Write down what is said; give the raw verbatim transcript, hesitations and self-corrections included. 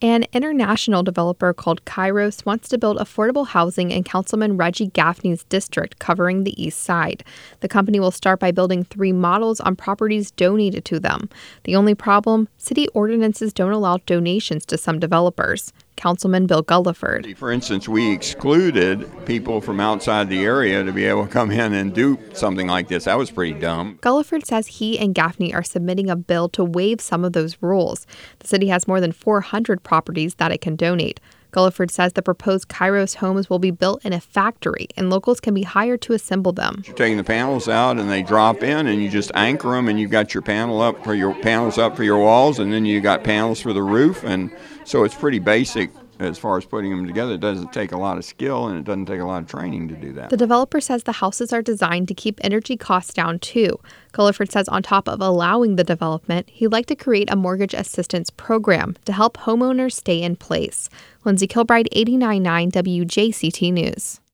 An international developer called Kairos wants to build affordable housing in Councilman Reggie Gaffney's district covering the east side. The company will start by building three models on properties donated to them. The only problem? City ordinances don't allow donations to some developers. Councilman Bill Gulliford. For instance, we excluded people from outside the area to be able to come in and do something like this. That was pretty dumb. Gulliford says he and Gaffney are submitting a bill to waive some of those rules. The city has more than four hundred properties that it can donate. Gulliford says the proposed Kairos homes will be built in a factory, and locals can be hired to assemble them. You're taking the panels out, and they drop in, and you just anchor them, and you've got your panel up for your panels up for your walls, and then you got panels for the roof, and so it's pretty basic as far as putting them together. It doesn't take a lot of skill, and it doesn't take a lot of training to do that. The developer says the houses are designed to keep energy costs down, too. Gulliford says on top of allowing the development, he'd like to create a mortgage assistance program to help homeowners stay in place. Lindsay Kilbride, eighty-nine point nine W J C T News.